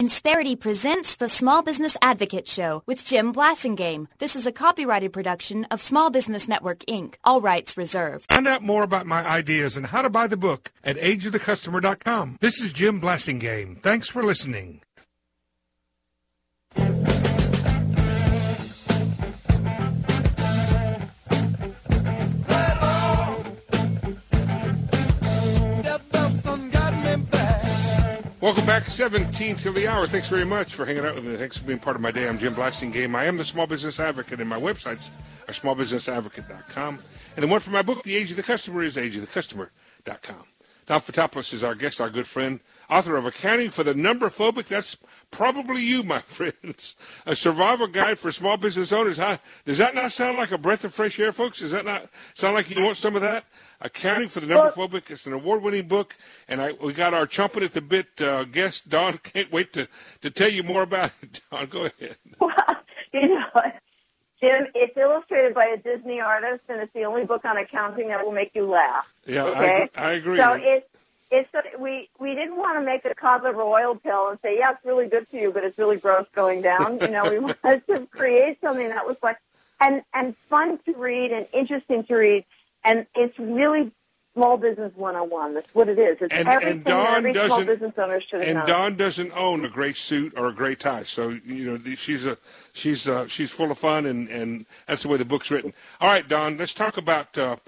Insperity presents the Small Business Advocate Show with Jim Blasingame. This is a copyrighted production of Small Business Network, Inc., all rights reserved. Find out more about my ideas and how to buy the book at ageofthecustomer.com. This is Jim Blasingame. Thanks for listening. Welcome back, 17 till the hour. Thanks very much for hanging out with me. Thanks for being part of my day. I'm Jim Blasingame. I am the Small Business Advocate, and my websites are smallbusinessadvocate.com. And the one for my book, The Age of the Customer, is ageofthecustomer.com. Tom Fotopoulos is our guest, our good friend, author of Accounting for the Number-Phobic. That's probably you, my friends. A survival guide for small business owners. Does that not sound like a breath of fresh air, folks? Does that not sound like you want some of that? Accounting for the Number-Phobic. It's an award-winning book, and we got our chomping at the bit guest, Dawn. Can't wait to tell you more about it. Dawn, go ahead. Well, you know, Jim, it's illustrated by a Disney artist, and it's the only book on accounting that will make you laugh. Yeah, okay? I agree. So we didn't want to make a cod liver oil pill and say, yeah, it's really good for you, but it's really gross going down. You know, we wanted to create something that was like and fun to read and interesting to read, and it's really Small Business 101. That's what it is. It's everything that every small business owner should have known. And Dawn doesn't own a gray suit or a gray tie, so you know she's full of fun, and that's the way the book's written. All right, Dawn, let's talk about the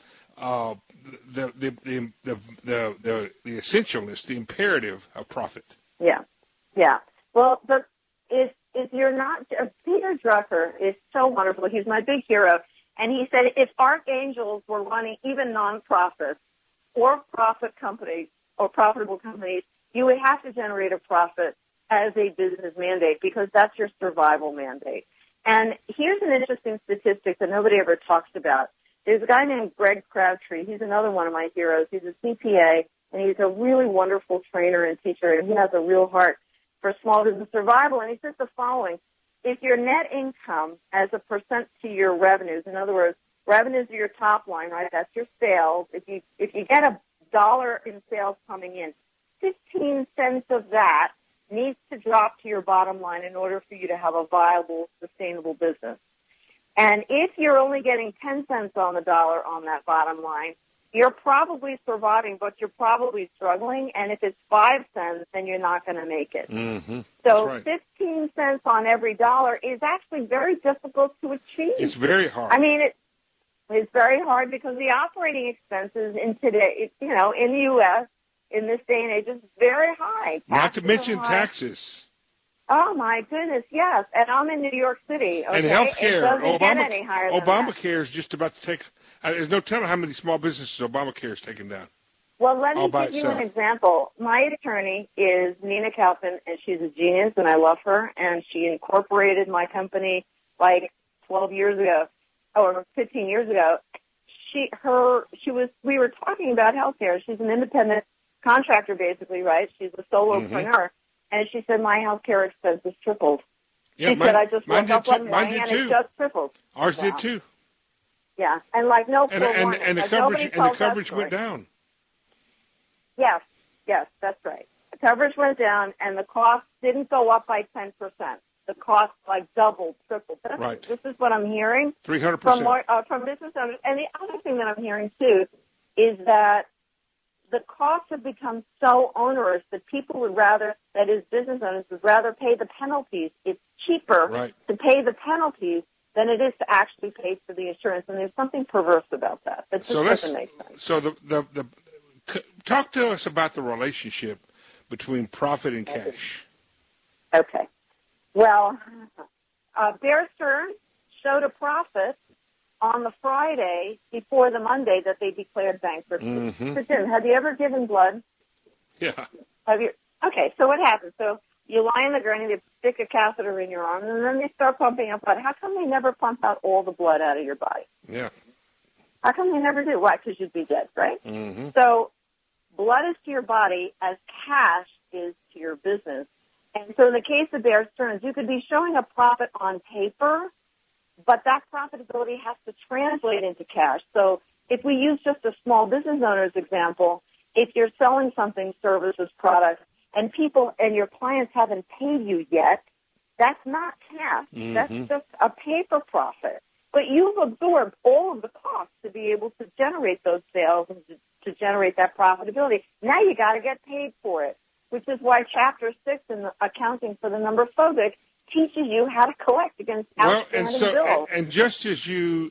essentialness, the imperative of profit. Yeah. Well, if you're not, Peter Drucker is so wonderful. He's my big hero, and he said if archangels were running even nonprofits or profit companies or profitable companies, you would have to generate a profit as a business mandate because that's your survival mandate. And here's an interesting statistic that nobody ever talks about. There's a guy named Greg Crabtree. He's another one of my heroes. He's a CPA, and he's a really wonderful trainer and teacher, and he has a real heart for small business survival. And he says the following: if your net income as a percent to your revenues, in other words, revenues are your top line, right? That's your sales. If you get $1 in sales coming in, 15 cents of that needs to drop to your bottom line in order for you to have a viable, sustainable business. And if you're only getting 10 cents on the dollar on that bottom line, you're probably surviving, but you're probably struggling. And if it's 5 cents, then you're not going to make it. Mm-hmm. So right. 15 cents on every dollar is actually very difficult to achieve. It's very hard. I mean, it's very hard because the operating expenses in today, you know, in the U.S., in this day and age, is very high. Not to mention taxes. Oh, my goodness, yes. And I'm in New York City. Okay? And health care. It doesn't get any higher than Obamacare is just about to take there's no telling how many small businesses Obamacare is taking down. Well, let me give you an example. My attorney is Nina Kaufman, and she's a genius, and I love her. And she incorporated my company like 12 years ago, or 15 years ago. We were talking about healthcare. She's an independent contractor, basically, right? She's a solopreneur. Mm-hmm. And she said, my healthcare expenses tripled. Yeah, she said, I just woke up one morning and it just tripled. Ours did too. Yeah, and like no forewarning. And the coverage went down. Yes, that's right. The coverage went down, and the cost didn't go up by 10%. The cost like doubled, tripled. Right. This is what I'm hearing 300% from business owners. And the other thing that I'm hearing too is that the costs have become so onerous that people would rather, that is, business owners would rather pay the penalties. It's cheaper to pay the penalties than it is to actually pay for the insurance, and there's something perverse about that. That just doesn't make sense. So talk to us about the relationship between profit and cash. Okay. Well, Bear Stearns showed a profit on the Friday before the Monday that they declared bankruptcy. Mm-hmm. So, Jim, have you ever given blood? Yeah. Have you? Okay, so what happens? So you lie in the gurney, they stick a catheter in your arm, and then they start pumping out blood. How come they never pump out all the blood out of your body? Yeah. How come they never do? Why? Because you'd be dead, right? Mm-hmm. So blood is to your body as cash is to your business. And so in the case of Bear Stearns, you could be showing a profit on paper, but that profitability has to translate into cash. So if we use just a small business owner's example, if you're selling something, services, products, and your clients haven't paid you yet, that's not cash. Mm-hmm. That's just a paper profit. But you've absorbed all of the costs to be able to generate those sales and to generate that profitability. Now you got to get paid for it, which is why Chapter 6 in the Accounting for the Number Phobic teaches you how to collect against outstanding bills. And just as you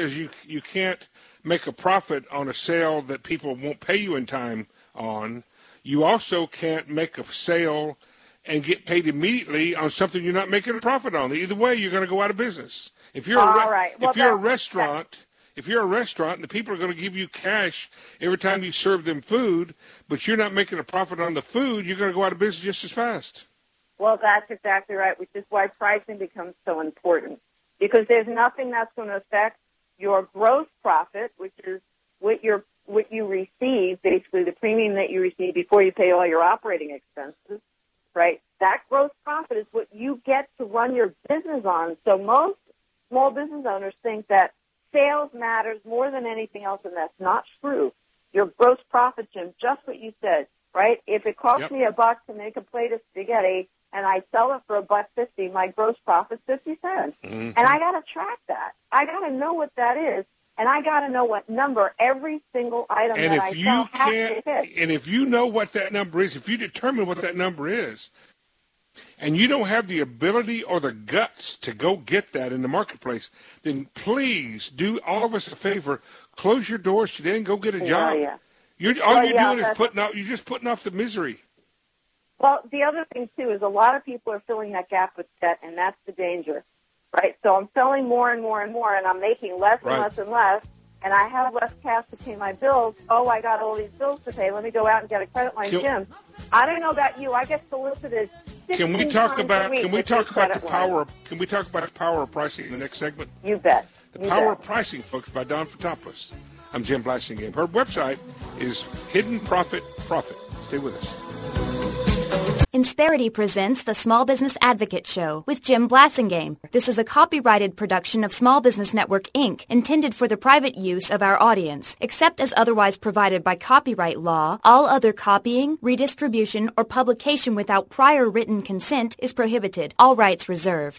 can't make a profit on a sale that people won't pay you in time on, you also can't make a sale and get paid immediately on something you're not making a profit on. Either way, you're going to go out of business. If you're a restaurant and the people are going to give you cash every time you serve them food, but you're not making a profit on the food, you're going to go out of business just as fast. Well, that's exactly right, which is why pricing becomes so important, because there's nothing that's going to affect your gross profit, which is what you receive, basically the premium that you receive before you pay all your operating expenses, right? That gross profit is what you get to run your business on. So most small business owners think that sales matters more than anything else, and that's not true. Your gross profit, Jim, just what you said, right? If it costs me $1 to make a plate of spaghetti and I sell it for $1.50, my gross profit's 50 cents. Mm-hmm. And I got to track that. I got to know what that is, and I got to know what number every single item that I sell has to hit. And if you know what that number is, if you determine what that number is, and you don't have the ability or the guts to go get that in the marketplace, then please do all of us a favor. Close your doors today and go get a job. Yeah. You're just putting off the misery. Well, the other thing, too, is a lot of people are filling that gap with debt, and that's the danger, right? So I'm selling more and more and more, and I'm making less and less and less, and I have less cash to pay my bills. Oh, I got all these bills to pay. Let me go out and get a credit line. Jim, I don't know about you. I get solicited 16 Can we talk times about a week the power of pricing in the next segment? You bet. The Power of Pricing, folks, by Don Fotopoulos. I'm Jim Blasingame. Her website is Hidden Profit. Stay with us. Insperity presents the Small Business Advocate Show with Jim Blasingame. This is a copyrighted production of Small Business Network, Inc., intended for the private use of our audience. Except as otherwise provided by copyright law, all other copying, redistribution, or publication without prior written consent is prohibited. All rights reserved.